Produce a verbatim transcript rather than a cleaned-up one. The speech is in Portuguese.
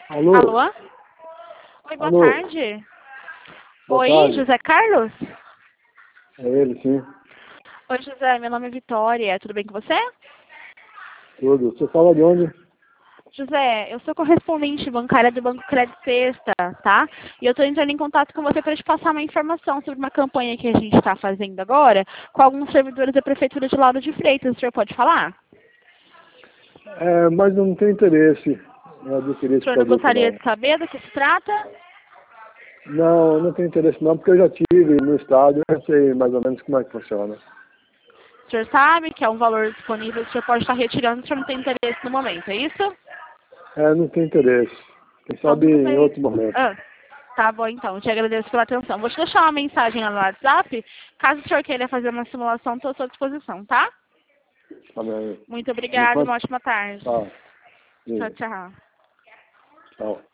Alô? Alô? Oi, boa Alô? tarde. Boa Oi, tarde. José Carlos? É ele, sim. Oi, José, meu nome é Vitória. Tudo bem com você? Tudo. Você fala de onde? José, eu sou correspondente bancária do Banco Crédito Sexta, tá? E eu estou entrando em contato com você para te passar uma informação sobre uma campanha que a gente está fazendo agora com alguns servidores da Prefeitura de Lauro de Freitas. O senhor pode falar? É, mas não tem interesse em adquirir O esse senhor não produto, gostaria não. de saber do que se trata? Não, não tem interesse não, porque eu já tive no estádio, eu sei mais ou menos como é que funciona. O senhor sabe que é um valor disponível, o senhor pode estar retirando, o senhor não tem interesse no momento, é isso? É, não tem interesse. Quem Então, sabe tudo em bem. outro momento. Ah, tá bom, então. Eu te agradeço pela atenção. Vou te deixar uma mensagem lá no WhatsApp. Caso o senhor queira fazer uma simulação, estou à sua disposição, tá? Tá bem. Muito obrigada. Enquanto... Uma ótima tarde. Tá. Tchau, Sim. tchau. Tchau.